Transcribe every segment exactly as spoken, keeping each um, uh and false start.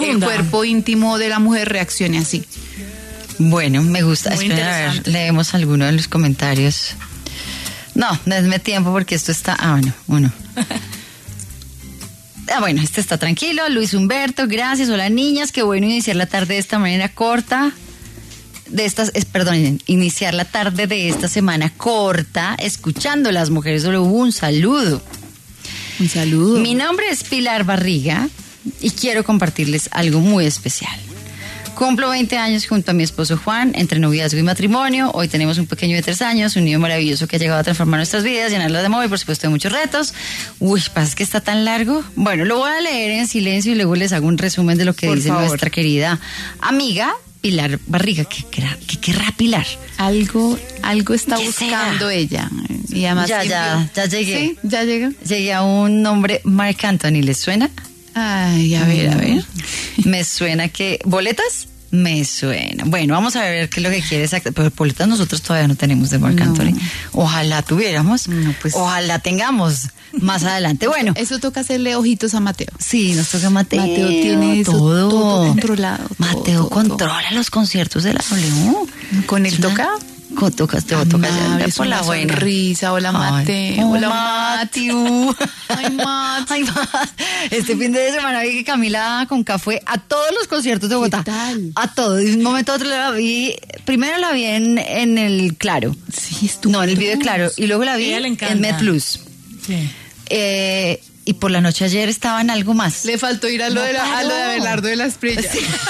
el cuerpo íntimo de la mujer reaccione así. Bueno, me gusta. Espera, a ver, leemos alguno de los comentarios. No, denme tiempo porque esto está... Ah, bueno, uno. Ah, bueno, este está tranquilo. Luis Humberto, gracias. Hola, niñas. Qué bueno iniciar la tarde de esta manera corta. De estas, es, perdón, iniciar la tarde de esta semana corta, escuchando Las Mujeres W. Un saludo. Un saludo. Mi nombre es Pilar Barriga y quiero compartirles algo muy especial. Cumplo veinte años junto a mi esposo Juan, entre noviazgo y matrimonio. Hoy tenemos un pequeño de tres años, un niño maravilloso que ha llegado a transformar nuestras vidas, llenarlas de amor y por supuesto de muchos retos. Uy, pasa que está tan largo. Bueno, lo voy a leer en silencio y luego les hago un resumen de lo que por dice favor. Nuestra querida amiga Pilar Barriga. ¿Qué querrá, qué querrá Pilar? Algo, algo está ¿Qué buscando será? ella. Y además Ya, que ya, yo- ya llegué. Sí, ya llega. Llegué a un nombre, Marc Anthony, ¿les suena? Ay, a ver, a ver. Me suena que... ¿Boletas? Me suena. Bueno, vamos a ver qué es lo que quiere exacto. Pero boletas nosotros todavía no tenemos de Marc No. Anthony. Ojalá tuviéramos. No, pues- Ojalá tengamos más adelante. Bueno, Eso toca hacerle ojitos a Mateo. sí, nos toca Mateo. Mateo tiene eso todo. todo controlado, todo, Mateo todo, controla los conciertos de la W. Con él Es una- toca. Con, toca, te toca ya Amable, andar es por la una buena. sonrisa. Hola, Ay. Mateo. Oh, Hola, Mateo. Ay, Mat. Ay, Mat. Este fin de semana vi que Camila Conca fue a todos los conciertos de Bogotá. tal? A todos. De un momento a otro la vi. Primero la vi en, en el Claro. Sí, estuvo. No, en el video Claro. Y luego la vi Ella le encanta. en MedPlus. Sí. Eh, y por la noche ayer estaba en algo más. Le faltó ir a lo, No de, la, a lo de paró. Abelardo de la Espriella.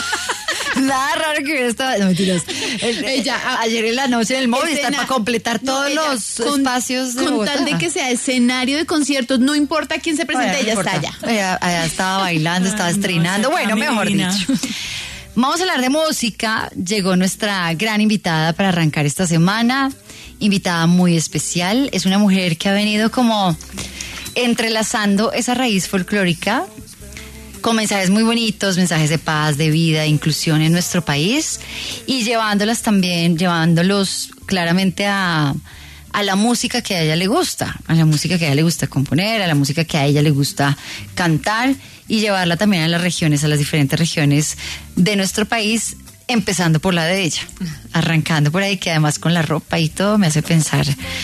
Nada raro que hubiera estado. No, mentiras. El- Ella, a- ayer en la noche en el Movistar Escena- para completar No, todos ella, los con- espacios de Con Bogotá. tal de que sea escenario de conciertos, no importa quién se presente, Bueno, ella no está importa. allá. Ella, ella estaba bailando, estaba Ay, no, estrenando. esa Bueno, Cami mejor divina. dicho. Vamos a hablar de música. Llegó nuestra gran invitada para arrancar esta semana. Invitada muy especial. Es una mujer que ha venido como entrelazando esa raíz folclórica con mensajes muy bonitos, mensajes de paz, de vida, de inclusión en nuestro país y llevándolas también, llevándolos claramente a, a la música que a ella le gusta, a la música que a ella le gusta componer, a la música que a ella le gusta cantar y llevarla también a las regiones, a las diferentes regiones de nuestro país, empezando por la de ella, arrancando por ahí, que además con la ropa y todo me hace pensar...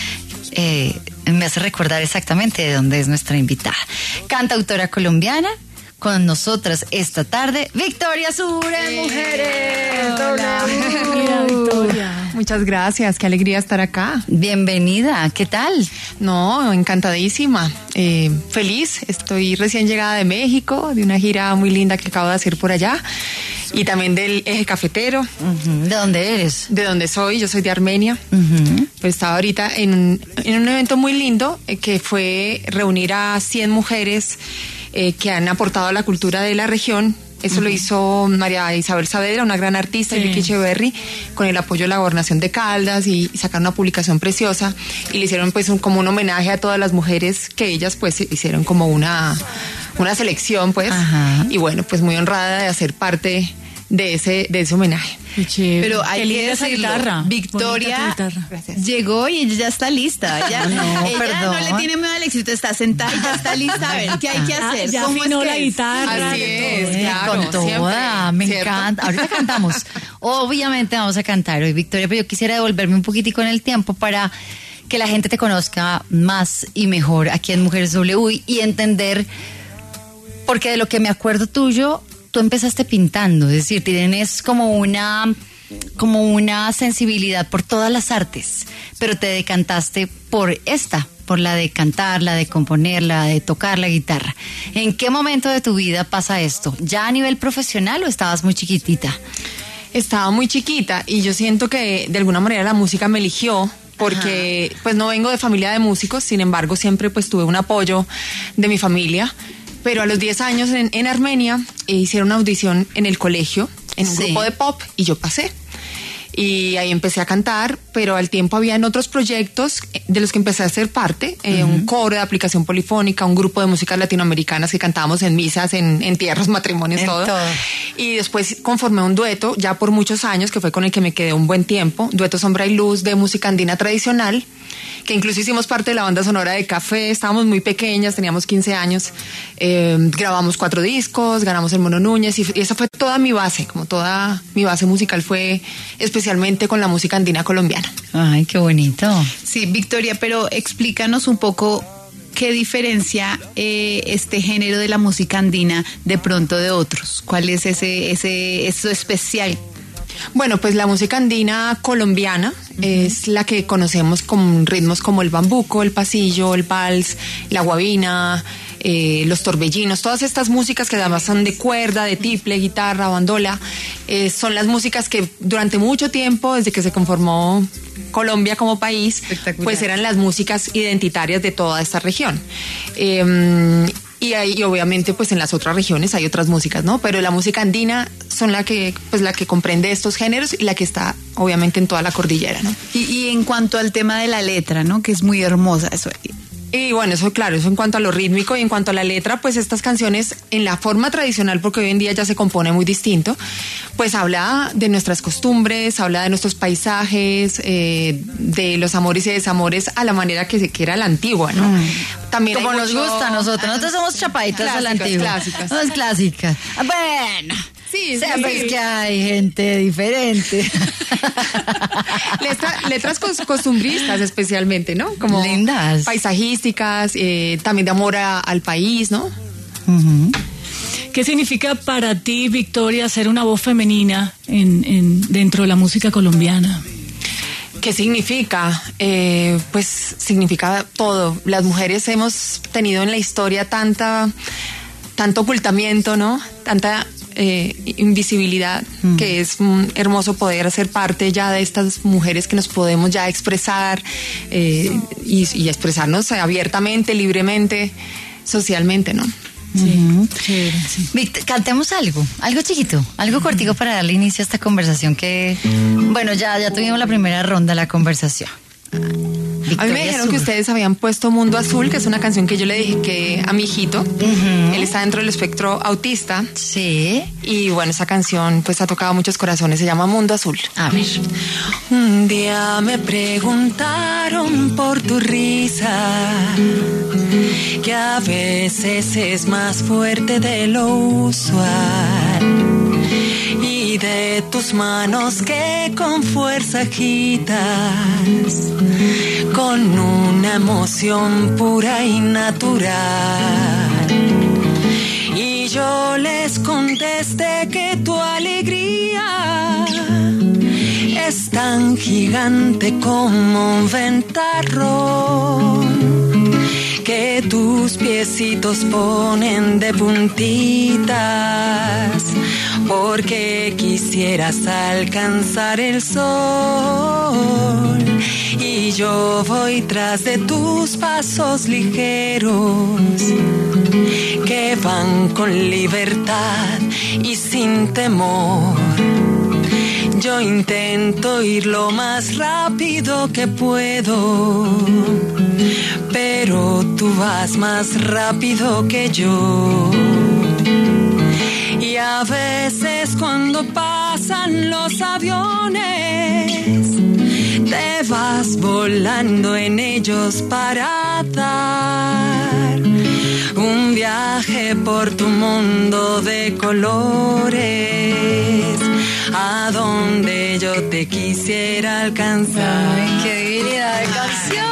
Eh, me hace recordar exactamente de dónde es nuestra invitada. Cantautora colombiana, con nosotras esta tarde, Victoria Sure, Mujeres. Hola. Mira, Victoria. Muchas gracias, qué alegría estar acá. Bienvenida, ¿qué tal? No, encantadísima, eh, feliz. Estoy recién llegada de México, de una gira muy linda que acabo de hacer por allá y también del eje cafetero, Ujú, ¿de dónde eres? de donde soy. Yo soy de Armenia. Ujú. Pero estaba ahorita en un, en un evento muy lindo eh, que fue reunir a cien mujeres eh, que han aportado a la cultura de la región. Eso lo hizo María Isabel Saavedra, una gran artista, Sí. y Vicky Echeverry, con el apoyo de la Gobernación de Caldas, y, y sacaron una publicación preciosa y le hicieron pues un, como un homenaje a todas las mujeres que ellas pues hicieron como una, una selección pues. Ajá. Y bueno, pues muy honrada de hacer parte de ese, de ese homenaje. Qué chévere. Pero Qué hay que linda esa decirlo, guitarra. Victoria Bonita tu guitarra. Gracias. llegó y ella ya está lista. Ella, No, ella perdón. no le tiene miedo al éxito, está sentada y ya está lista. A ver, ¿qué hay que Ah, hacer? ya ¿Cómo afinó es que la es? guitarra. Así es, Eh, claro, con toda, siempre, me ¿cierto? encanta. Ahorita cantamos. Obviamente vamos a cantar hoy, Victoria, pero yo quisiera devolverme un poquitico en el tiempo para que la gente te conozca más y mejor aquí en Mujeres W y entender, porque de lo que me acuerdo tuyo, tú empezaste pintando, es decir, tienes como una como una sensibilidad por todas las artes, pero te decantaste por esta, por la de cantar, la de componer, la de tocar la guitarra. ¿En qué momento de tu vida pasa esto? ¿Ya a nivel profesional o estabas muy chiquitita? Estaba muy chiquita y yo siento que de alguna manera la música me eligió porque pues no vengo de familia de músicos, sin embargo siempre pues tuve un apoyo de mi familia, pero a los diez años en, en Armenia eh, hicieron una audición en el colegio, en un Sí. grupo de pop, y yo pasé. Y ahí empecé a cantar, pero al tiempo habían otros proyectos de los que empecé a ser parte, eh, uh-huh. un coro de aplicación polifónica, un grupo de músicas latinoamericanas que cantábamos en misas, en, en tierras, matrimonios, En todo. todo. Y después conformé un dueto, ya por muchos años, que fue con el que me quedé un buen tiempo, dueto Sombra y Luz de música andina tradicional, que incluso hicimos parte de la banda sonora de Café, estábamos muy pequeñas, teníamos quince años, eh, grabamos cuatro discos, ganamos el Mono Núñez, y, y esa fue toda mi base, como toda mi base musical fue especialmente con la música andina colombiana. Ay, qué bonito. Sí, Victoria, pero explícanos un poco qué diferencia eh, este género de la música andina de pronto de otros. ¿Cuál es ese, ese, eso especial? Bueno, pues la música andina colombiana uh-huh. es la que conocemos con ritmos como el bambuco, el pasillo, el vals, la guabina, eh, los torbellinos, todas estas músicas que además son de cuerda, de tiple, guitarra, bandola, eh, son las músicas que durante mucho tiempo, desde que se conformó Colombia como país, pues eran las músicas identitarias de toda esta región. Eh, Y, hay, y obviamente pues en las otras regiones hay otras músicas, ¿no? Pero la música andina son la que pues la que comprende estos géneros y la que está obviamente en toda la cordillera, ¿no? Y, y en cuanto al tema de la letra, ¿no? Que es muy hermosa eso. Y bueno, eso claro, eso en cuanto a lo rítmico y en cuanto a la letra, pues estas canciones en la forma tradicional, porque hoy en día ya se compone muy distinto, pues habla de nuestras costumbres, habla de nuestros paisajes, eh, de los amores y desamores a la manera que se quiera la antigua, ¿no? Mm. También como nos mucho... gusta a nosotros, nosotros somos chapaditas a la antigua. Clásicas. No es clásica. Bueno. Sí, sí, sí. Es que hay gente diferente. Letra, letras cos, costumbristas especialmente, ¿no? Como lindas. Paisajísticas, eh, también de amor a, al país, ¿no? Uh-huh. ¿Qué significa para ti, Victoria, ser una voz femenina en, en, dentro de la música colombiana? ¿Qué significa? Eh, pues significa todo. Las mujeres hemos tenido en la historia tanta, tanto ocultamiento, ¿no? Tanta eh, invisibilidad, mm. que es un hermoso poder ser parte ya de estas mujeres que nos podemos ya expresar eh, y, y expresarnos abiertamente, libremente, socialmente, ¿no? Sí. Uh-huh. Sí, sí. Víctor, cantemos algo, algo chiquito, algo cortico para darle inicio a esta conversación que, bueno, ya, ya tuvimos la primera ronda de la conversación. Victoria a mí me dijeron Azul. Que ustedes habían puesto Mundo Azul, que es una canción que yo le dije que a mi hijito, uh-huh. él está dentro del espectro autista. Sí. Y bueno, esa canción pues ha tocado muchos corazones, se llama Mundo Azul. A ver. Un día me preguntaron por tu risa, que a veces es más fuerte de lo usual, y de tus manos que con fuerza agitas, con una emoción pura y natural. Y yo les contesté que tu alegría es tan gigante como un ventarrón, que tus piecitos ponen de puntitas, porque quisieras alcanzar el sol. Y yo voy tras de tus pasos ligeros, que van con libertad y sin temor. Yo intento ir lo más rápido que puedo, pero tú vas más rápido que yo. Y a veces cuando pasan los aviones, te vas volando en ellos para dar un viaje por tu mundo de colores, a donde yo te quisiera alcanzar. Ay, qué divinidad de canción.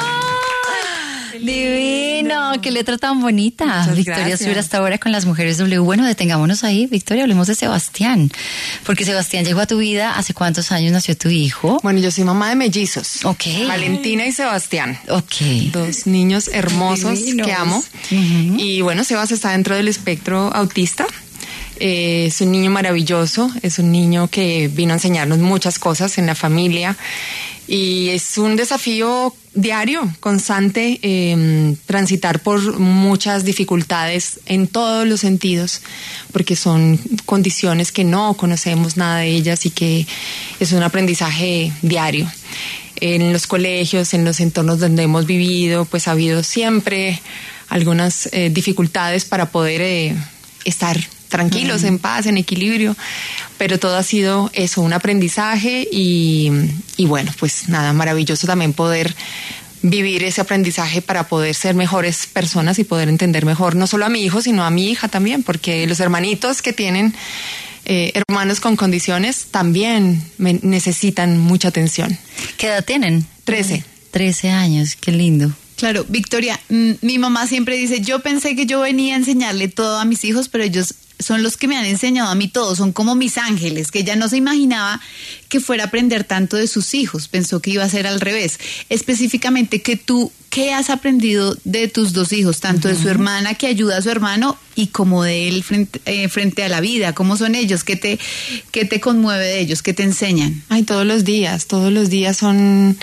Divino, qué letra tan bonita. Muchas Victoria gracias. Azul hasta ahora con las mujeres W. Bueno, detengámonos ahí, Victoria, hablemos de Sebastián. Porque Sebastián llegó a tu vida. ¿Hace cuántos años nació tu hijo? Bueno, yo soy mamá de mellizos. Ok. Valentina y Sebastián. Ok. Dos niños hermosos Divinos. que amo. Uh-huh. Y bueno, Sebas está dentro del espectro autista. Eh, es un niño maravilloso, es un niño que vino a enseñarnos muchas cosas en la familia y es un desafío diario, constante, eh, transitar por muchas dificultades en todos los sentidos, porque son condiciones que no conocemos nada de ellas y que es un aprendizaje diario. En los colegios, en los entornos donde hemos vivido, pues ha habido siempre algunas eh, dificultades para poder eh, estar tranquilos, mm. en paz, en equilibrio, pero todo ha sido eso, un aprendizaje y, y bueno, pues nada, maravilloso también poder vivir ese aprendizaje para poder ser mejores personas y poder entender mejor no solo a mi hijo, sino a mi hija también, porque los hermanitos que tienen eh, hermanos con condiciones también me necesitan mucha atención. ¿Qué edad tienen? Trece. Trece años, qué lindo. Claro, Victoria, m- mi mamá siempre dice, yo pensé que yo venía a enseñarle todo a mis hijos, pero ellos son los que me han enseñado a mí todo, son como mis ángeles, que ella no se imaginaba que fuera a aprender tanto de sus hijos, pensó que iba a ser al revés. Específicamente, que tú, ¿qué has aprendido de tus dos hijos, tanto uh-huh. de su hermana que ayuda a su hermano y como de él frente, eh, frente a la vida? ¿Cómo son ellos? ¿Qué te, qué te conmueve de ellos? ¿Qué te enseñan? Ay, todos los días, todos los días son...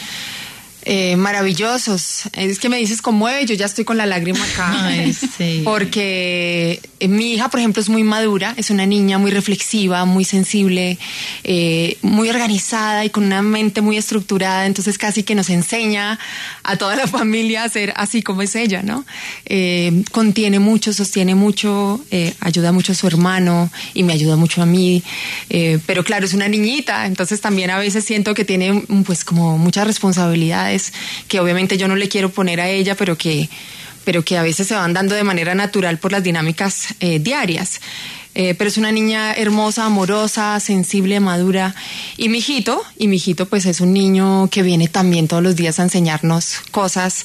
Eh, maravillosos. Es que me dices conmueve, yo ya estoy con la lágrima acá. Ay, sí. Porque eh, mi hija, por ejemplo, es muy madura, es una niña muy reflexiva, muy sensible, eh, muy organizada y con una mente muy estructurada, entonces casi que nos enseña a toda la familia a ser así como es ella, ¿no? Eh, contiene mucho, sostiene mucho, eh, ayuda mucho a su hermano y me ayuda mucho a mí, eh, pero claro, es una niñita, entonces también a veces siento que tiene pues como muchas responsabilidades que obviamente yo no le quiero poner a ella, pero que, pero que a veces se van dando de manera natural por las dinámicas eh, diarias. Eh, pero es una niña hermosa, amorosa, sensible, madura. Y mi hijito, y mi hijito pues es un niño que viene también todos los días a enseñarnos cosas,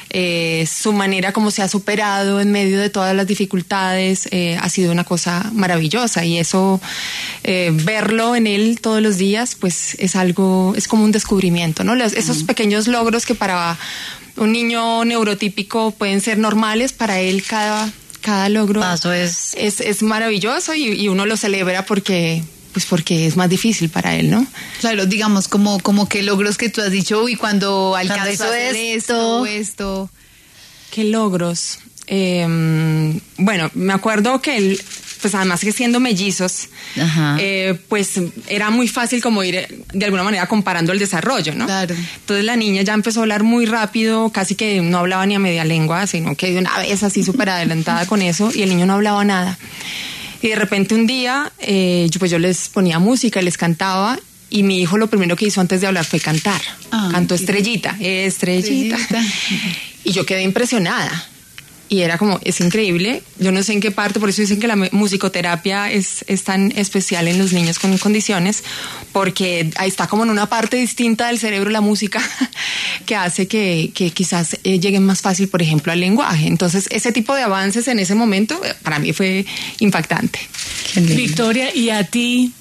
eh, su manera como se ha superado en medio de todas las dificultades, eh, ha sido una cosa maravillosa y eso, eh, verlo en él todos los días pues es algo, es como un descubrimiento, ¿no? Los, esos uh-huh. pequeños logros que para un niño neurotípico pueden ser normales, para él cada... Cada logro Paso es... es, es maravilloso y, y uno lo celebra porque, pues porque es más difícil para él, ¿no? Claro, digamos, como, como que logros que tú has dicho, uy, cuando alcanzó a hacer esto, esto, esto. ¿Qué logros? Eh, bueno, me acuerdo que él, pues además que siendo mellizos, eh, pues era muy fácil como ir de alguna manera comparando el desarrollo, ¿no? Claro. Entonces la niña ya empezó a hablar muy rápido, casi que no hablaba ni a media lengua, sino que de una vez así súper adelantada con eso, y el niño no hablaba nada. Y de repente un día, eh, yo, pues yo les ponía música y les cantaba, y mi hijo lo primero que hizo antes de hablar fue cantar. Ah, Cantó Estrellita, Estrellita. Estrellita. Y yo quedé impresionada. Y era como, es increíble, yo no sé en qué parte, por eso dicen que la musicoterapia es, es tan especial en los niños con condiciones, porque ahí está como en una parte distinta del cerebro la música que hace que, que quizás eh, lleguen más fácil, por ejemplo, al lenguaje. Entonces, ese tipo de avances en ese momento para mí fue impactante. Victoria, ¿y a ti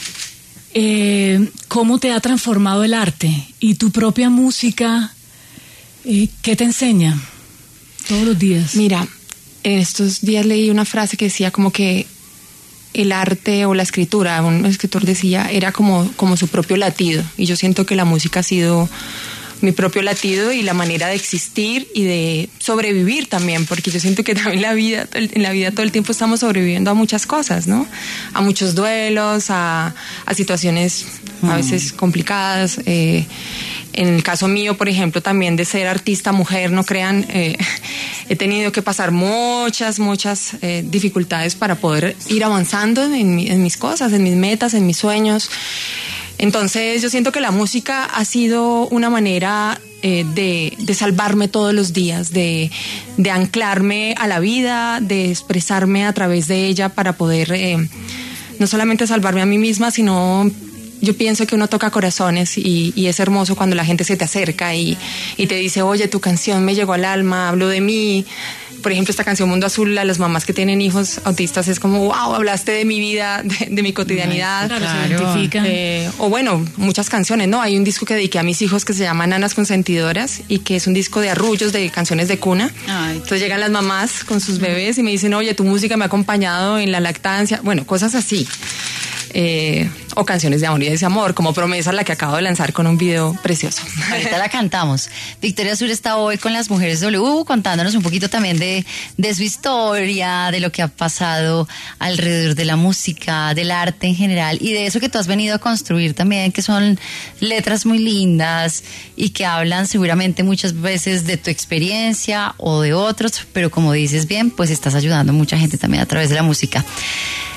eh, cómo te ha transformado el arte y tu propia música? Eh, ¿Qué te enseña? Todos los días. Mira, en estos días leí una frase que decía como que el arte o la escritura, un escritor decía, era como, como su propio latido. Y yo siento que la música ha sido mi propio latido y la manera de existir y de sobrevivir también, porque yo siento que también la vida, en la vida todo el tiempo estamos sobreviviendo a muchas cosas, ¿no? A muchos duelos, a, a situaciones a veces complicadas. Eh, en el caso mío, por ejemplo, también de ser artista mujer, no crean, eh, he tenido que pasar muchas, muchas eh, dificultades para poder ir avanzando en, mi, en mis cosas, en mis metas, en mis sueños. Entonces yo siento que la música ha sido una manera eh, de, de salvarme todos los días, de, de anclarme a la vida, de expresarme a través de ella para poder eh, no solamente salvarme a mí misma, sino yo pienso que uno toca corazones y, y es hermoso cuando la gente se te acerca y, y te dice, oye, tu canción me llegó al alma, habló de mí. Por ejemplo, esta canción Mundo Azul, a las mamás que tienen hijos autistas es como, wow, hablaste de mi vida, de, de mi cotidianidad. Claro, claro, se identifican. Eh, o bueno, muchas canciones, ¿no? Hay un disco que dediqué a mis hijos que se llama Nanas Consentidoras y que es un disco de arrullos, de canciones de cuna. Ay. Entonces llegan las mamás con sus bebés y me dicen, oye, tu música me ha acompañado en la lactancia. Bueno, cosas así. Eh, o canciones de amor y desamor, como Promesa, la que acabo de lanzar con un video precioso. Ahorita la cantamos. Victoria Sur está hoy con las Mujeres W, contándonos un poquito también de, de su historia, de lo que ha pasado alrededor de la música, del arte en general y de eso que tú has venido a construir también, que son letras muy lindas y que hablan seguramente muchas veces de tu experiencia o de otros, pero como dices bien, pues estás ayudando a mucha gente también a través de la música.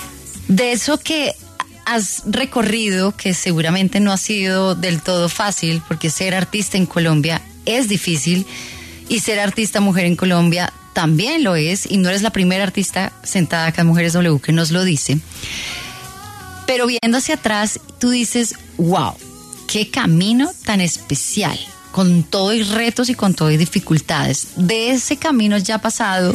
De eso que has recorrido, que seguramente no ha sido del todo fácil, porque ser artista en Colombia es difícil y ser artista mujer en Colombia también lo es, y no eres la primera artista sentada acá en Mujeres W que nos lo dice. Pero viendo hacia atrás, tú dices, wow, qué camino tan especial, con todo y retos y con todo y dificultades. De ese camino ya pasado,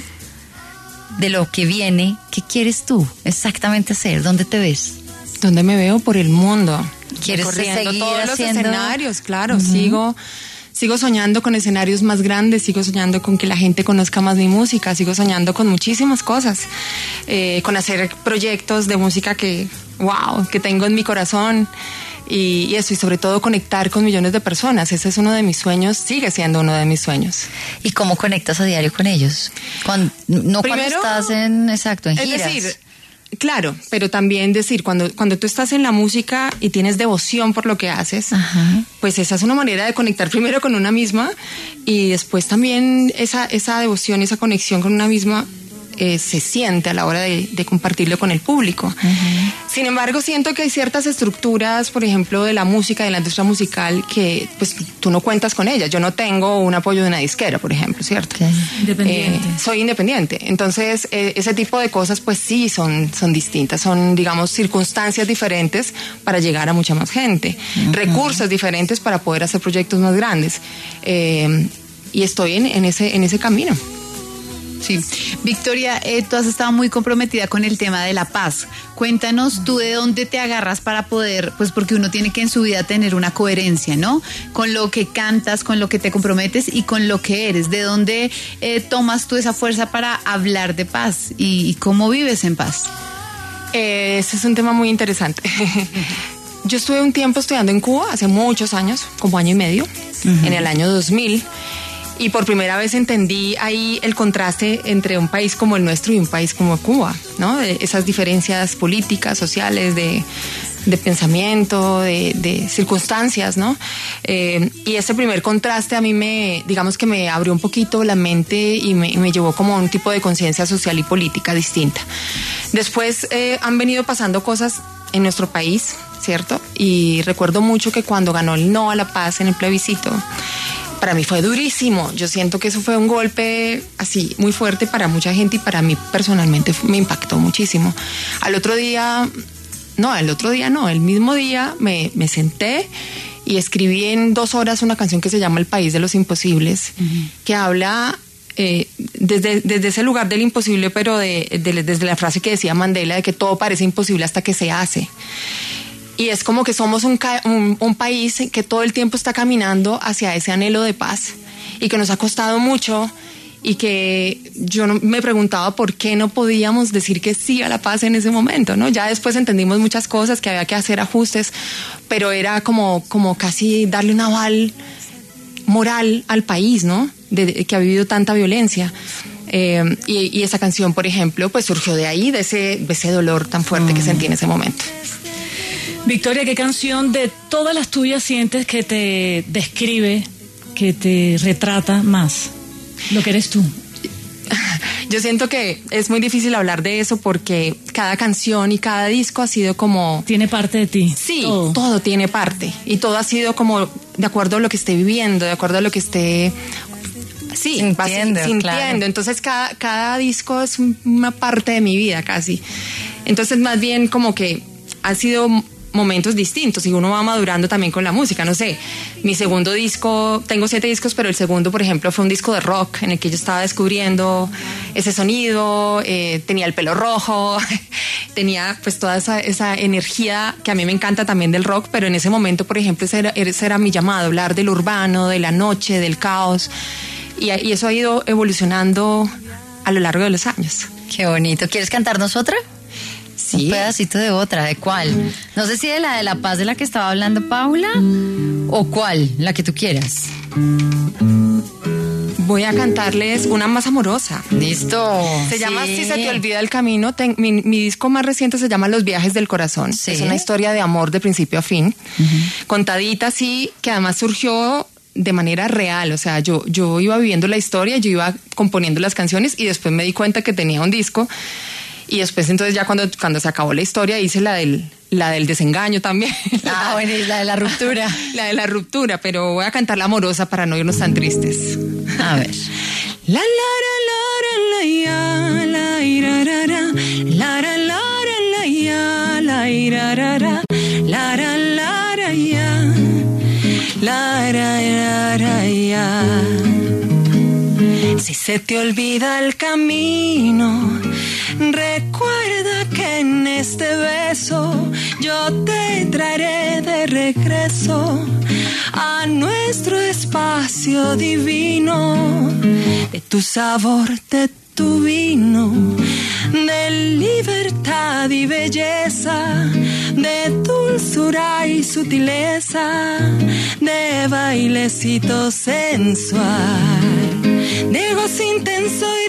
de lo que viene, ¿qué quieres tú exactamente hacer? ¿Dónde te ves? ¿Dónde me veo? Por el mundo. ¿Quieres recorriendo seguir todos haciendo? los escenarios? Claro, uh-huh. sigo... Sigo soñando con escenarios más grandes, sigo soñando con que la gente conozca más mi música, sigo soñando con muchísimas cosas, eh, con hacer proyectos de música que, wow, que tengo en mi corazón y, y eso, y sobre todo conectar con millones de personas. Ese es uno de mis sueños, sigue siendo uno de mis sueños. ¿Y cómo conectas a diario con ellos? Con, no Primero, cuando estás en, exacto, en es giras. Decir, claro, pero también decir, cuando, cuando tú estás en la música y tienes devoción por lo que haces, ajá. pues esa es una manera de conectar primero con una misma y después también esa, esa devoción, esa conexión con una misma eh, se siente a la hora de, de compartirlo con el público. Uh-huh. Sin embargo, siento que hay ciertas estructuras, por ejemplo, de la música, de la industria musical, que pues tú no cuentas con ellas. Yo no tengo un apoyo de una disquera, por ejemplo, ¿cierto? Okay. Independiente. Eh, soy independiente. Entonces, eh, ese tipo de cosas, pues sí, son, son distintas. Son, digamos, circunstancias diferentes para llegar a mucha más gente. Uh-huh. Recursos diferentes para poder hacer proyectos más grandes. Eh, y estoy en, en, ese, en ese camino. Sí. Victoria, eh, tú has estado muy comprometida con el tema de la paz. Cuéntanos tú de dónde te agarras para poder, pues porque uno tiene que en su vida tener una coherencia, ¿no? Con lo que cantas, con lo que te comprometes y con lo que eres. ¿De dónde eh, tomas tú esa fuerza para hablar de paz y, y cómo vives en paz? Eh, ese es un tema muy interesante. Yo estuve un tiempo estudiando en Cuba, hace muchos años, como año y medio, uh-huh. en el año dos mil. Y por primera vez entendí ahí el contraste entre un país como el nuestro y un país como Cuba, ¿no? De esas diferencias políticas, sociales, de, de pensamiento, de, de circunstancias, ¿no? Eh, y ese primer contraste a mí me, digamos que me abrió un poquito la mente y me, me llevó como a un tipo de conciencia social y política distinta. Después eh, han venido pasando cosas en nuestro país, ¿cierto? Y recuerdo mucho que cuando ganó el no a la paz en el plebiscito, para mí fue durísimo. Yo siento que eso fue un golpe así muy fuerte para mucha gente y para mí personalmente me impactó muchísimo. Al otro día, no, el otro día no, el mismo día me, me senté y escribí en dos horas una canción que se llama El País de los Imposibles, uh-huh. que habla eh, desde, desde ese lugar del imposible, pero de, de, desde la frase que decía Mandela de que todo parece imposible hasta que se hace. Y es como que somos un, un, un país que todo el tiempo está caminando hacia ese anhelo de paz y que nos ha costado mucho y que yo no, me preguntaba por qué no podíamos decir que sí a la paz en ese momento, ¿no? Ya después entendimos muchas cosas, que había que hacer ajustes, pero era como, como casi darle un aval moral al país, ¿no? De, de, que ha vivido tanta violencia. Eh, y, y esa canción, por ejemplo, pues surgió de ahí, de ese, de ese dolor tan fuerte mm. que sentí en ese momento. Victoria, ¿qué canción de todas las tuyas sientes que te describe, que te retrata más lo que eres tú? Yo siento que es muy difícil hablar de eso porque cada canción y cada disco ha sido como... Tiene parte de ti. Sí, todo, todo tiene parte. Y todo ha sido como de acuerdo a lo que esté viviendo, de acuerdo a lo que esté... Sí, sintiendo, sintiendo. Claro. Entonces cada, cada disco es una parte de mi vida casi. Entonces más bien como que ha sido... momentos distintos y uno va madurando también con la música, no sé, mi segundo disco, tengo siete discos, pero el segundo, por ejemplo, fue un disco de rock en el que yo estaba descubriendo ese sonido, eh, tenía el pelo rojo, tenía pues toda esa, esa energía que a mí me encanta también del rock, pero en ese momento, por ejemplo, ese era, ese era mi llamado, hablar del urbano, de la noche, del caos, y, y eso ha ido evolucionando a lo largo de los años. Qué bonito. ¿Quieres cantarnos otra? Sí. Un pedacito de otra, ¿de cuál? No sé si de la de La Paz de la que estaba hablando Paula o cuál, la que tú quieras. Voy a cantarles una más amorosa. Listo. Se llama sí. Si se te olvida el camino. Ten, mi, mi disco más reciente se llama Los viajes del corazón. Sí. Es una historia de amor de principio a fin. Uh-huh. Contadita así, que además surgió de manera real. O sea, yo, yo iba viviendo la historia, yo iba componiendo las canciones y después me di cuenta que tenía un disco. Y después entonces ya cuando, cuando se acabó la historia hice la del, la del desengaño también. Ah, bueno, y la de la ruptura. La de la ruptura, pero voy a cantar la amorosa para no irnos tan tristes. A ver. La la la la la ya la ira ra ra la la la la ya la ira ra ra la la la la ya la la la ya. Si se te olvida el camino, recuerda que en este beso yo te traeré de regreso a nuestro espacio divino, de tu sabor, de tu vino, de libertad y belleza, de dulzura y sutileza, de bailecito sensual, de gozo intenso y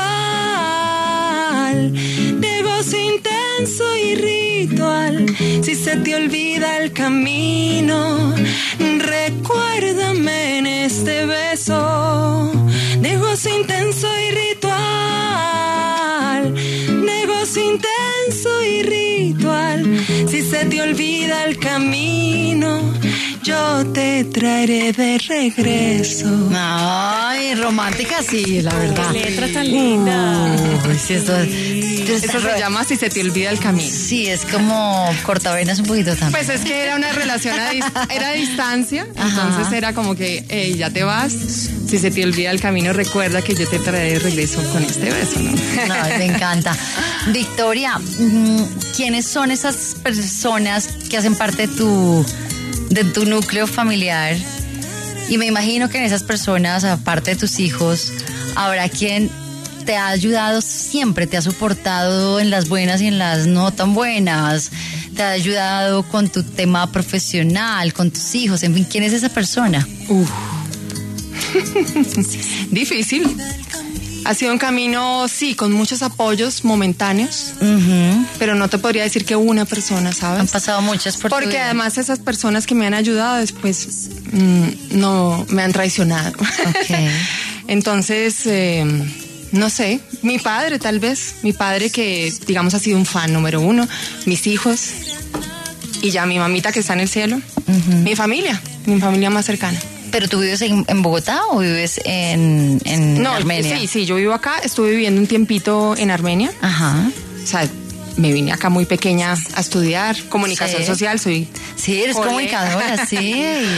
ritual, de gozo intenso y ritual. Si se te olvida el camino, recuérdame en este beso, de gozo intenso y ritual, de gozo intenso y ritual. Si se te olvida el camino, yo te traeré de regreso. Ay, romántica sí, la verdad. ¡Qué letra tan linda! Uy, sí, esto, Eso se llama Si se te olvida el camino. Sí, es como cortavenas un poquito también. Pues es que era una relación a, dis- era a distancia, Ajá. entonces era como que, hey, ya te vas, si se te olvida el camino, recuerda que yo te traeré de regreso con este beso, ¿no? No, me encanta. Victoria, mm, ¿quiénes son esas personas que hacen parte de tu, de tu núcleo familiar? Y me imagino que en esas personas, aparte de tus hijos, habrá quien te ha ayudado siempre, te ha soportado en las buenas y en las no tan buenas, te ha ayudado con tu tema profesional, con tus hijos, en fin, ¿quién es esa persona? Uf. Difícil. Ha sido un camino, sí, con muchos apoyos momentáneos, Uh-huh. pero no te podría decir que una persona, ¿sabes? Han pasado muchas por tu Porque vida. además esas personas que me han ayudado después mm, no me han traicionado. Ok. Entonces, eh, no sé, mi padre tal vez, mi padre que digamos ha sido un fan número uno, mis hijos y ya mi mamita que está en el cielo, Ujú. mi familia, mi familia más cercana. ¿Pero tú vives en, en Bogotá o vives en, en No, Armenia? sí, sí, yo vivo acá, estuve viviendo un tiempito en Armenia, Ajá. o sea, me vine acá muy pequeña a estudiar comunicación Sí. social, soy Sí, eres colega. comunicadora, sí.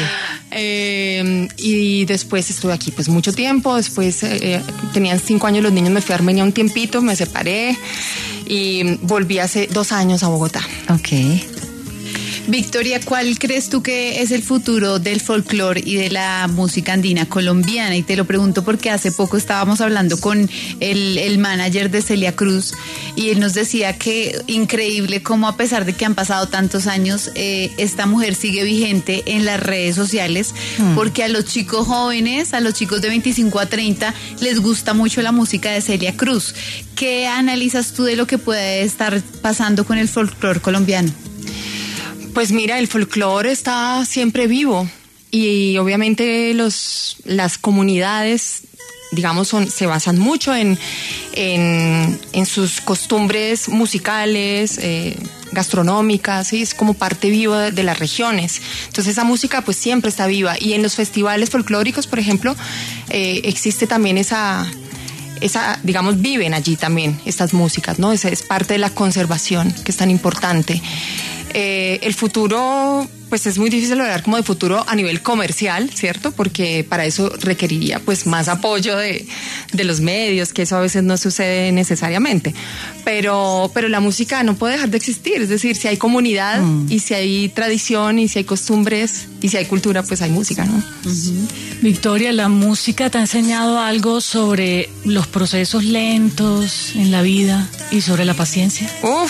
Eh, y después estuve aquí pues mucho tiempo, después eh, tenían cinco años los niños, me fui a Armenia un tiempito, me separé y volví hace dos años a Bogotá. Ok. Victoria, ¿cuál crees tú que es el futuro del folclore y de la música andina colombiana? Y te lo pregunto porque hace poco estábamos hablando con el, el manager de Celia Cruz y él nos decía que increíble cómo a pesar de que han pasado tantos años, eh, esta mujer sigue vigente en las redes sociales, Mm. porque a los chicos jóvenes, a los chicos de veinticinco a treinta, les gusta mucho la música de Celia Cruz. ¿Qué analizas tú de lo que puede estar pasando con el folclore colombiano? Pues mira, el folclore está siempre vivo y obviamente los, las comunidades, digamos, son, se basan mucho en, en, en sus costumbres musicales, eh, gastronómicas, ¿sí? Es como parte viva de, de las regiones. Entonces esa música pues siempre está viva y en los festivales folclóricos, por ejemplo, eh, existe también esa... esa, digamos, viven allí también estas músicas, ¿no? Esa es parte de la conservación que es tan importante. Eh, el futuro, pues es muy difícil hablar como de futuro a nivel comercial, ¿cierto? Porque para eso requeriría pues más apoyo de, de los medios, que eso a veces no sucede necesariamente. Pero, pero la música no puede dejar de existir, es decir, si hay comunidad mm. y si hay tradición y si hay costumbres y si hay cultura, pues hay música, ¿no? Uh-huh. Victoria, ¿la música te ha enseñado algo sobre los procesos lentos en la vida y sobre la paciencia? Uf,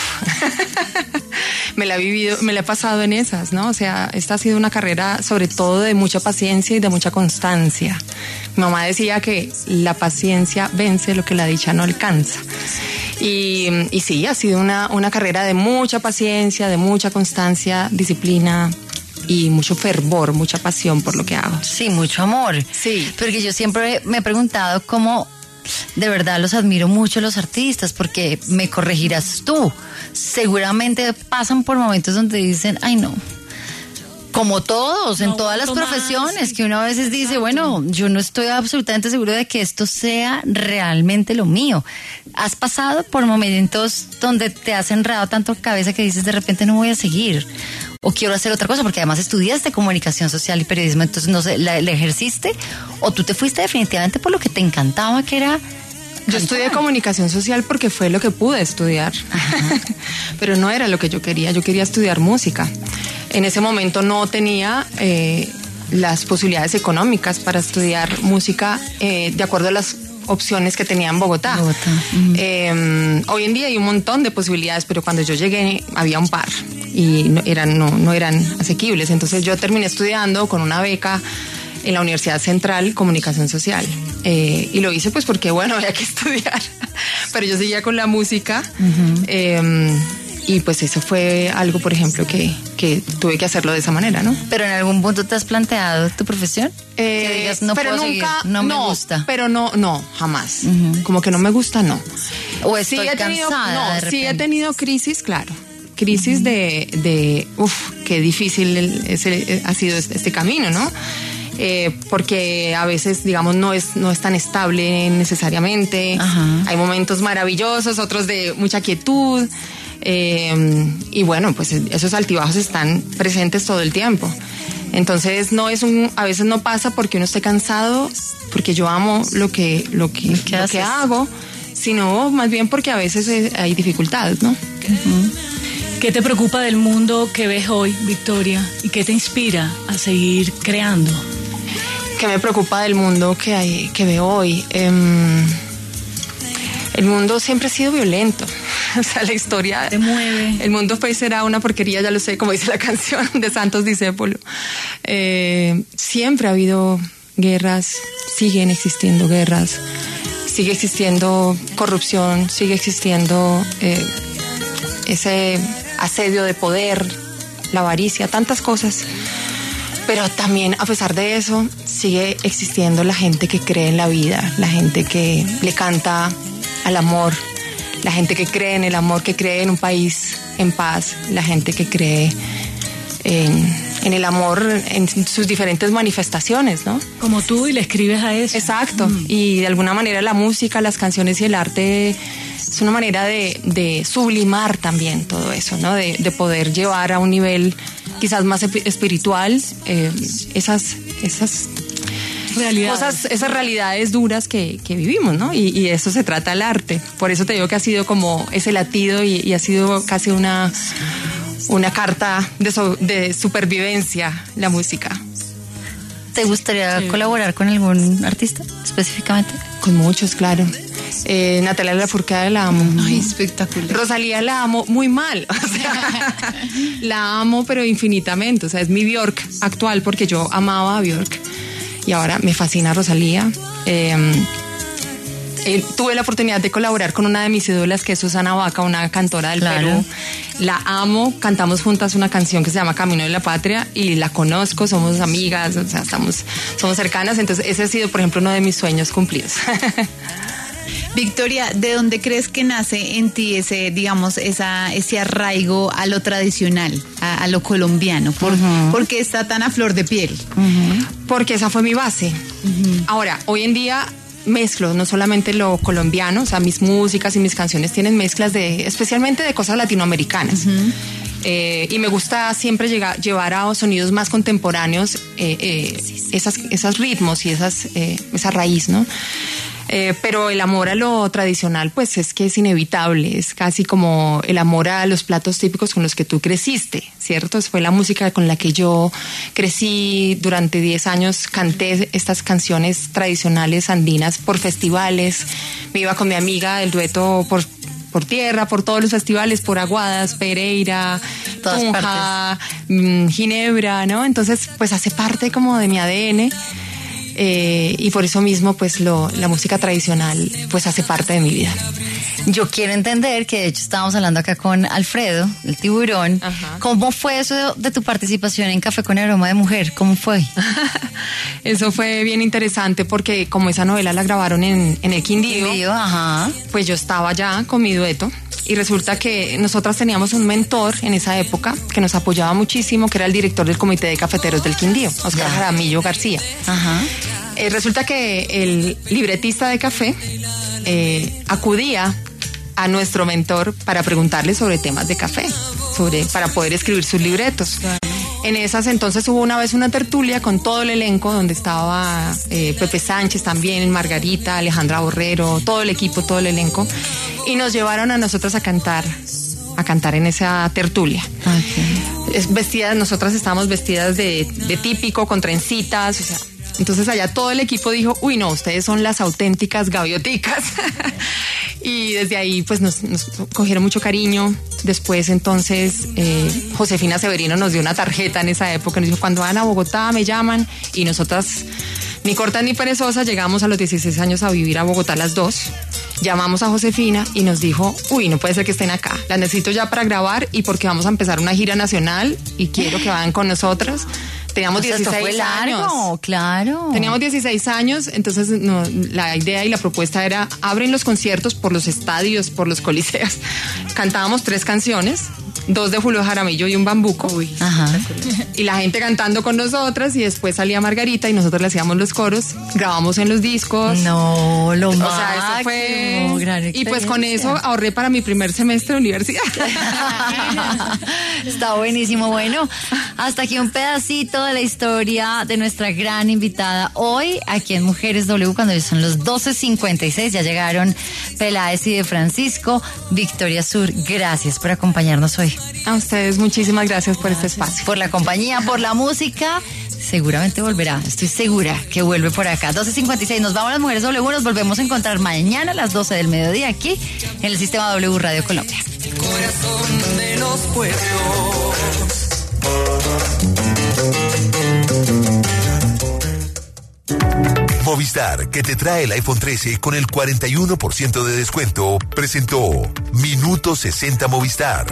me la he vivido, me la he pasado en esas, ¿no? O sea, esta ha sido una carrera sobre todo de mucha paciencia y de mucha constancia. Mi mamá decía que la paciencia vence lo que la dicha no alcanza. Y, y sí, ha sido una, una carrera de mucha paciencia, de mucha constancia, disciplina y mucho fervor, mucha pasión por lo que hago. Sí, mucho amor. Sí. Porque yo siempre me he preguntado cómo de verdad los admiro mucho los artistas, porque me corregirás tú, seguramente pasan por momentos donde dicen, ay no, como todos, en No todas las aguanto profesiones, más. que uno a veces dice, Exacto. bueno, yo no estoy absolutamente seguro de que esto sea realmente lo mío. ¿Has pasado por momentos donde te has enredado tanto la cabeza que dices, de repente no voy a seguir? O quiero hacer otra cosa, porque además estudiaste comunicación social y periodismo, entonces no sé, ¿la, la ejerciste? ¿O tú te fuiste definitivamente por lo que te encantaba, que era Yo estudié cantar? comunicación social porque fue lo que pude estudiar, pero no era lo que yo quería, yo quería estudiar música. En ese momento no tenía eh, las posibilidades económicas para estudiar música eh, de acuerdo a las opciones que tenía en Bogotá. Bogotá, Eh, hoy en día hay un montón de posibilidades, pero cuando yo llegué había un par y no eran, no, no eran asequibles. Entonces yo terminé estudiando con una beca en la Universidad Central Comunicación Social. Eh, y lo hice pues porque, bueno, había que estudiar. Pero yo seguía con la música. eh, y pues eso fue algo, por ejemplo, que, que tuve que hacerlo de esa manera, ¿no? ¿Pero en algún punto te has planteado tu profesión? Eh, que digas, no pero puedo nunca, seguir, no me gusta. Pero no, no, jamás. Como que no me gusta, no. O estoy sí he tenido, cansada de no, sí he repente. tenido crisis, claro. Crisis de, de, uff, qué difícil el- ese, ha sido este, este camino, ¿no? Eh, porque a veces, digamos, no es, no es tan estable necesariamente. Ajá. Hay momentos maravillosos, otros de mucha quietud. Eh, y bueno, pues esos altibajos están presentes todo el tiempo. Entonces no es un, a veces no pasa porque uno esté cansado, porque yo amo lo que, lo que, ¿Qué lo que haces? hago, sino más bien porque a veces eh, hay dificultades, ¿no? ¿Qué te preocupa del mundo que ves hoy, Victoria? ¿Y qué te inspira a seguir creando? ¿Qué me preocupa del mundo que hay, que veo hoy? Em, el mundo siempre ha sido violento. O sea, la historia... Te mueve. El mundo pues será una porquería, ya lo sé, como dice la canción de Santos Discépolo. Eh, siempre ha habido guerras, siguen existiendo guerras, sigue existiendo corrupción, sigue existiendo eh, ese asedio de poder, la avaricia, tantas cosas. Pero también, a pesar de eso, sigue existiendo la gente que cree en la vida, la gente que le canta al amor, la gente que cree en el amor, que cree en un país en paz, la gente que cree en, en el amor en sus diferentes manifestaciones, ¿no? Como tú, y le escribes a eso. Exacto. Y de alguna manera la música, las canciones y el arte es una manera de, de sublimar también todo eso, ¿no? De, de poder llevar a un nivel quizás más epi- espiritual eh, esas, esas Realidades. cosas, esas realidades duras que, que vivimos, ¿no? Y, y de eso se trata el arte. Por eso te digo que ha sido como ese latido y, y ha sido casi una, una carta de, so- de supervivencia la música. ¿Te gustaría colaborar con algún artista específicamente? Con muchos, claro. Eh, Natalia Lafourcade la amo. Ay, espectacular. Rosalía la amo muy mal, o sea, la amo pero infinitamente, o sea, es mi Björk actual porque yo amaba a Björk y ahora me fascina Rosalía. Eh, eh, tuve la oportunidad de colaborar con una de mis ídolas que es Susana Vaca, una cantora del Claro. Perú. La amo, cantamos juntas una canción que se llama Camino de la Patria y la conozco, somos amigas, o sea, estamos, somos cercanas, entonces ese ha sido, por ejemplo, uno de mis sueños cumplidos. Victoria, ¿de dónde crees que nace en ti ese, digamos, esa, ese arraigo a lo tradicional, a, a lo colombiano? ¿Por, ¿por qué está tan a flor de piel? Porque esa fue mi base. Ahora, hoy en día mezclo no solamente lo colombiano, o sea, mis músicas y mis canciones tienen mezclas de, especialmente de cosas latinoamericanas. Eh, y me gusta siempre llegar, llevar a sonidos más contemporáneos eh, eh, esas, esos ritmos y esas, eh, esa raíz, ¿no? Eh, pero el amor a lo tradicional, pues es que es inevitable, es casi como el amor a los platos típicos con los que tú creciste, ¿cierto? Fue la música con la que yo crecí durante diez años, canté estas canciones tradicionales andinas por festivales, me iba con mi amiga del dueto por, por tierra, por todos los festivales, por Aguadas, Pereira, Todas Tunja, mm, Ginebra, ¿no? Entonces, pues hace parte como de mi A D N. eh, y por eso mismo pues lo, la música tradicional pues hace parte de mi vida. Yo quiero entender que de hecho estábamos hablando acá con Alfredo, el tiburón. Ajá. ¿Cómo fue eso de, de tu participación en Café con Aroma de Mujer? ¿Cómo fue? Eso fue bien interesante porque como esa novela la grabaron en, en el Quindío, Quindío, ajá. pues yo estaba ya con mi dueto y resulta que nosotras teníamos un mentor en esa época que nos apoyaba muchísimo, que era el director del Comité de Cafeteros del Quindío, Oscar Ya. Jaramillo García. Ajá. Eh, resulta que el libretista de café eh, acudía a nuestro mentor para preguntarle sobre temas de café, sobre, para poder escribir sus libretos. En esas entonces hubo una vez una tertulia con todo el elenco donde estaba eh, Pepe Sánchez también, Margarita, Alejandra Borrero, todo el equipo, todo el elenco, y nos llevaron a nosotras a cantar, a cantar en esa tertulia. Okay. Es vestidas, nosotras estábamos vestidas de, de típico, con trencitas, o sea, entonces allá todo el equipo dijo, uy no, ustedes son las auténticas gavioticas. Y desde ahí pues nos, nos cogieron mucho cariño. Después entonces eh, Josefina Severino nos dio una tarjeta en esa época, nos dijo, cuando van a Bogotá me llaman, y nosotras ni cortas ni perezosas llegamos a los dieciséis años a vivir a Bogotá las dos. Llamamos a Josefina y nos dijo, uy, no puede ser que estén acá, las necesito ya para grabar y porque vamos a empezar una gira nacional y quiero que vayan con nosotras. Teníamos O sea, esto dieciséis fue años. largo, claro. Teníamos dieciséis años, entonces no, la idea y la propuesta era, abren los conciertos por los estadios, por los coliseos. Cantábamos tres canciones, dos de Julio Jaramillo y un bambuco. Uy, Ajá. y la gente cantando con nosotras, y después salía Margarita y nosotros le hacíamos los coros, grabamos en los discos. No, lo O máximo. sea, eso fue... Gran Y pues con eso experiencia. ahorré para mi primer semestre de universidad. Está buenísimo. Bueno, hasta aquí un pedacito de la historia de nuestra gran invitada hoy aquí en Mujeres W, cuando ya son los doce cincuenta y seis. Ya llegaron Peláez y de Francisco. Victoria Sur, gracias por acompañarnos hoy. A ustedes muchísimas gracias por este espacio. Por la compañía, por la música. Seguramente volverá, estoy segura que vuelve por acá. doce cincuenta y seis, nos vamos a las Mujeres W, nos volvemos a encontrar mañana a las doce del mediodía aquí en el Sistema W Radio Colombia. Corazón de los pueblos. Movistar, que te trae el iPhone trece con el cuarenta y uno por ciento de descuento, presentó Minuto sesenta Movistar.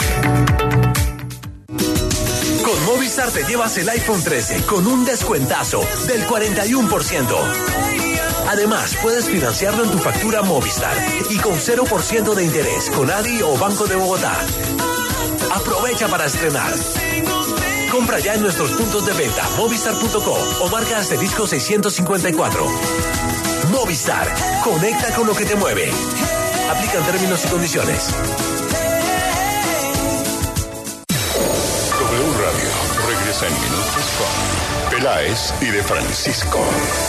Con Movistar te llevas el iPhone trece con un descuentazo del cuarenta y uno por ciento. Además, puedes financiarlo en tu factura Movistar y con cero por ciento de interés con Adi o Banco de Bogotá. Aprovecha para estrenar. Compra ya en nuestros puntos de venta movistar punto com o marca asterisco seiscientos cincuenta y cuatro. Movistar, conecta con lo que te mueve. Aplican términos y condiciones. W Radio regresa en minutos con Peláez y de Francisco.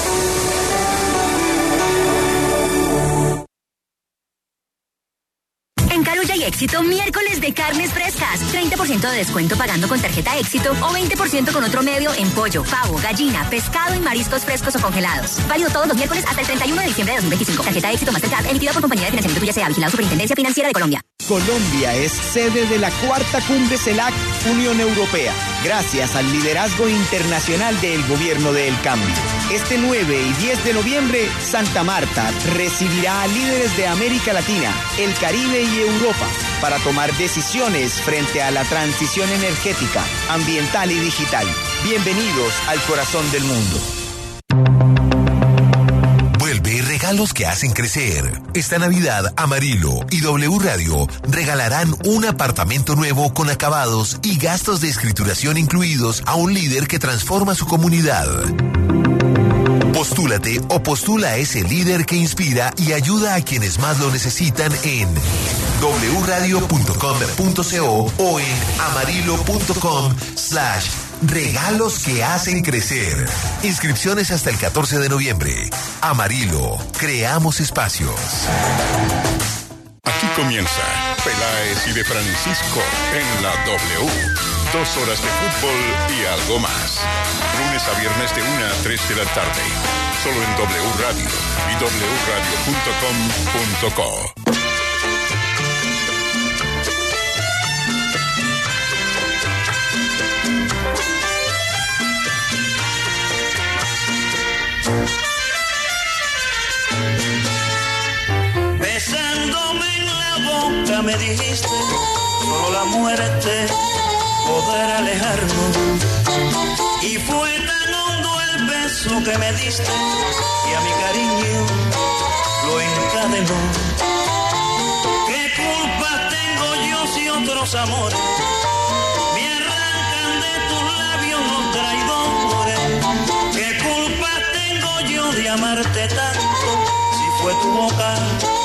En Carulla y Éxito, miércoles de carnes frescas. treinta por ciento de descuento pagando con tarjeta Éxito o veinte por ciento con otro medio en pollo, pavo, gallina, pescado y mariscos frescos o congelados. Válido todos los miércoles hasta el treinta y uno de diciembre de dos mil veinticinco. Tarjeta Éxito Mastercard emitida por Compañía de Financiamiento Tuya Sea, vigilado Superintendencia Financiera de Colombia. Colombia es sede de la cuarta cumbre CELAC Unión Europea, gracias al liderazgo internacional del Gobierno del Cambio. Este nueve y diez de noviembre, Santa Marta recibirá a líderes de América Latina, el Caribe y Europa para tomar decisiones frente a la transición energética, ambiental y digital. Bienvenidos al corazón del mundo. Vuelve regalos que hacen crecer. Esta Navidad, Amarillo y W Radio regalarán un apartamento nuevo con acabados y gastos de escrituración incluidos a un líder que transforma su comunidad. Postúlate o postula a ese líder que inspira y ayuda a quienes más lo necesitan en doble u radio punto com punto co o en amarillo punto com slash regalos que hacen crecer. Inscripciones hasta el catorce de noviembre. Amarillo, creamos espacios. Aquí comienza Peláez y de Francisco en la W. Dos horas de fútbol y algo más. Lunes a viernes de una a tres de la tarde. Solo en W Radio y doble u radio punto com punto co. muerte poder alejarnos. Y fue tan hondo el beso que me diste que a mi cariño lo encadenó. ¿Qué culpa tengo yo si otros amores me arrancan de tus labios los traidores? ¿Qué culpa tengo yo de amarte tanto si fue tu boca